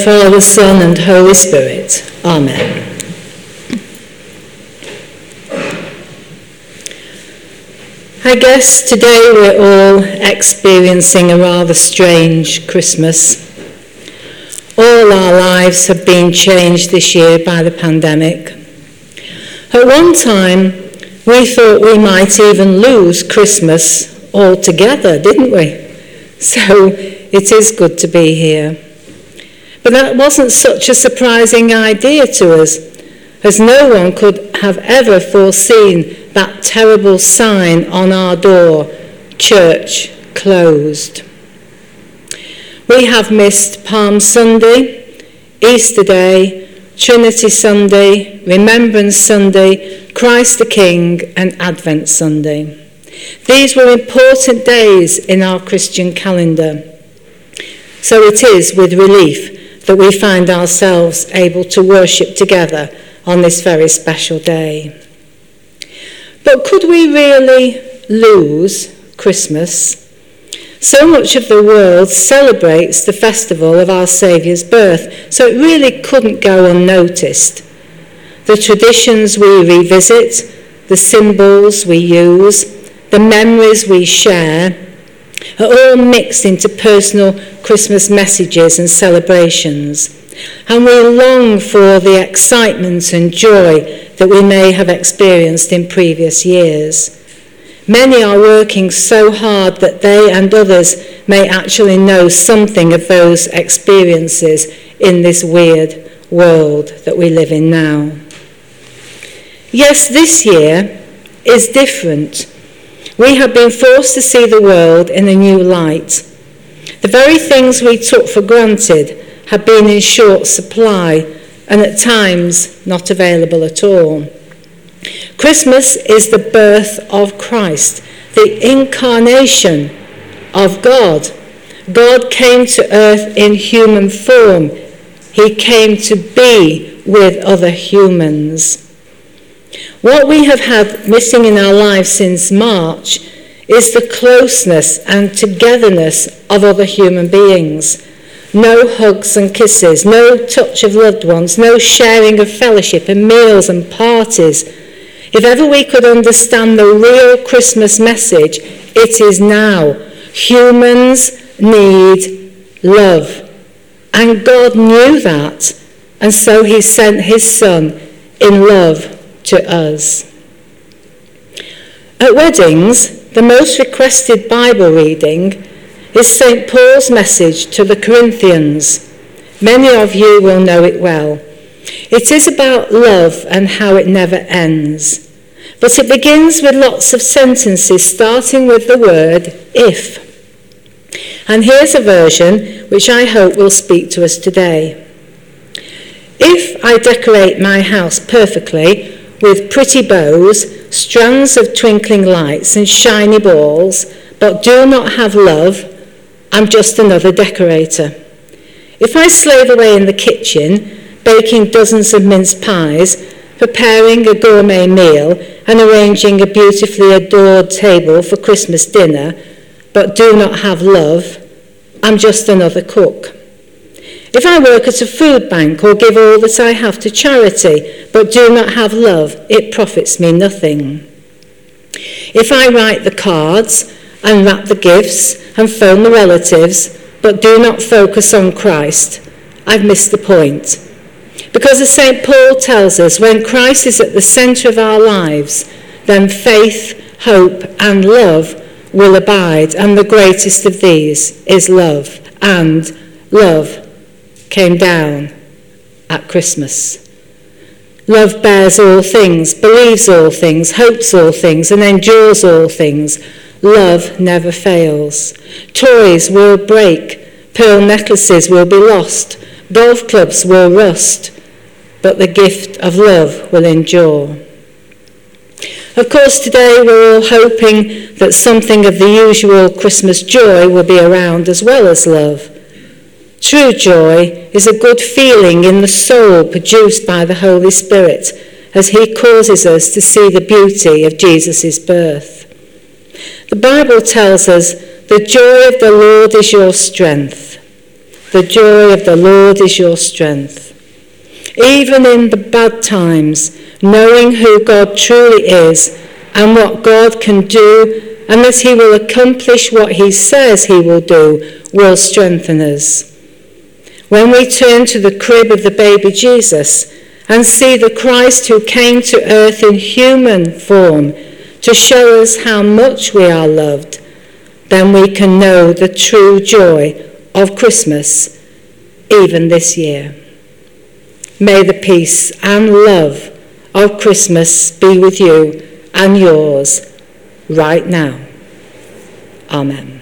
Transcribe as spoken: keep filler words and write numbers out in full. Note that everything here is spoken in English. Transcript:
Father, Son, and Holy Spirit. Amen. I guess today we're all experiencing a rather strange Christmas. All our lives have been changed this year by the pandemic. At one time, we thought we might even lose Christmas altogether, didn't we? So it is good to be here. But that wasn't such a surprising idea to us, as no one could have ever foreseen that terrible sign on our door, church closed. We have missed Palm Sunday, Easter Day, Trinity Sunday, Remembrance Sunday, Christ the King, and Advent Sunday. These were important days in our Christian calendar. So it is with relief that we find ourselves able to worship together on this very special day. But could we really lose Christmas? So much of the world celebrates the festival of our Saviour's birth, so it really couldn't go unnoticed. The traditions we revisit, the symbols we use, the memories we share, are all mixed into personal Christmas messages and celebrations, and we long for the excitement and joy that we may have experienced in previous years. Many are working so hard that they and others may actually know something of those experiences in this weird world that we live in now. Yes, this year is different. We have been forced to see the world in a new light. The very things we took for granted have been in short supply and at times not available at all. Christmas is the birth of Christ, the incarnation of God. God came to earth in human form. He came to be with other humans. What we have had missing in our lives since March is the closeness and togetherness of other human beings. No hugs and kisses, no touch of loved ones, no sharing of fellowship and meals and parties. If ever we could understand the real Christmas message, it is now. Humans need love. And God knew that, and so he sent his Son in love to us. At weddings, the most requested Bible reading is Saint Paul's message to the Corinthians. Many of you will know it well. It is about love and how it never ends. But it begins with lots of sentences starting with the word if. And here's a version which I hope will speak to us today. If I decorate my house perfectly with pretty bows, strands of twinkling lights and shiny balls, but do not have love, I'm just another decorator. If I slave away in the kitchen, baking dozens of mince pies, preparing a gourmet meal, and arranging a beautifully adored table for Christmas dinner, but do not have love, I'm just another cook. If I work at a food bank or give all that I have to charity, but do not have love, it profits me nothing. If I write the cards and wrap the gifts and phone the relatives, but do not focus on Christ, I've missed the point. Because as Saint Paul tells us, when Christ is at the centre of our lives, then faith, hope, and love will abide, and the greatest of these is love. And love came down at Christmas. Love bears all things, believes all things, hopes all things, and endures all things. Love never fails. Toys will break, pearl necklaces will be lost, golf clubs will rust, but the gift of love will endure. Of course, today we're all hoping that something of the usual Christmas joy will be around as well as love. True joy is a good feeling in the soul produced by the Holy Spirit as he causes us to see the beauty of Jesus' birth. The Bible tells us, the joy of the Lord is your strength. The joy of the Lord is your strength. Even in the bad times, knowing who God truly is and what God can do, and that he will accomplish what he says he will do, will strengthen us. When we turn to the crib of the baby Jesus and see the Christ who came to earth in human form to show us how much we are loved, then we can know the true joy of Christmas even this year. May the peace and love of Christmas be with you and yours right now. Amen.